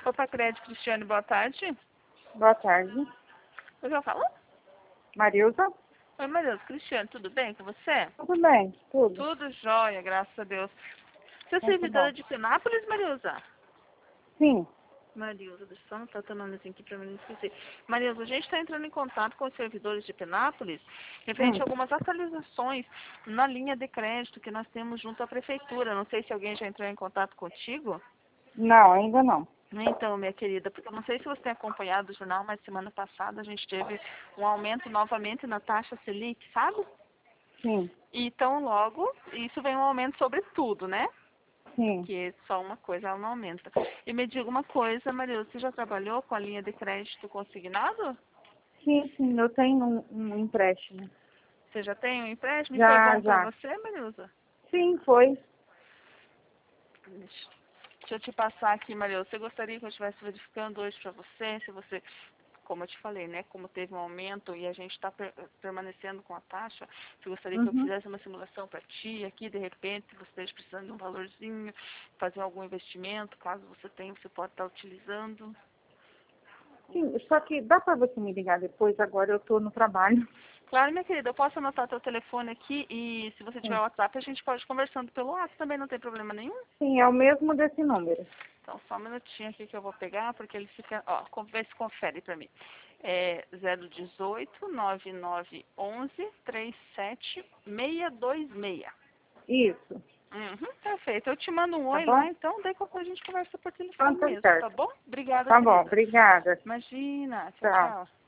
Opa, Crédito Cristiane, boa tarde. Boa tarde. Eu já falo? Marilza? Oi, Marilza. Cristiane, tudo bem com você? Tudo bem, tudo. Tudo jóia, graças a Deus. Você é Muito servidora bom. de Penápolis, Marilza? Sim, Marilza, deixa eu só anotar teu nome aqui pra mim não esquecer. Marilza, a gente está entrando em contato com os servidores de Penápolis referente a algumas atualizações na linha de crédito que nós temos junto à prefeitura. Não sei se alguém já entrou em contato contigo. não, ainda não. Então, minha querida, porque eu não sei se você tem acompanhado o jornal, mas semana passada a gente teve um aumento novamente na taxa Selic, sabe? Sim, E tão logo, isso vem um aumento sobre tudo, né? sim. Que só uma coisa ela não aumenta. E me diga uma coisa, Maria, você já trabalhou com a linha de crédito consignado? Sim, sim, eu tenho um empréstimo. Você já tem um empréstimo? E foi Já, bom para já. você, Marilza? Sim, foi. Deixa eu te passar aqui, Maria. Você gostaria que eu estivesse verificando hoje para você, se você, como eu te falei, né, como teve um aumento e a gente está permanecendo com a taxa, você gostaria que eu Uhum. fizesse uma simulação para ti aqui, de repente, se você esteja precisando de um valorzinho, fazer algum investimento, caso você tenha, você pode estar utilizando. Sim, só que dá para você me ligar depois, agora eu estou no trabalho. Claro, minha querida, eu posso anotar teu telefone aqui e se você tiver Sim. WhatsApp, a gente pode ir conversando pelo WhatsApp, também não tem problema nenhum. Sim, é o mesmo desse número. Então, só um minutinho aqui que eu vou pegar, porque ele fica, ó, vê se confere pra mim. É 018 9911 37626. Isso, Uhum, perfeito. Eu te mando um tá oi lá, bom? então, daí qualquer coisa a gente conversa por Então telefone tá mesmo, tá certo. bom? Obrigada, Tá bom, querida. obrigada. Imagina. Tchau, Tchau. tchau.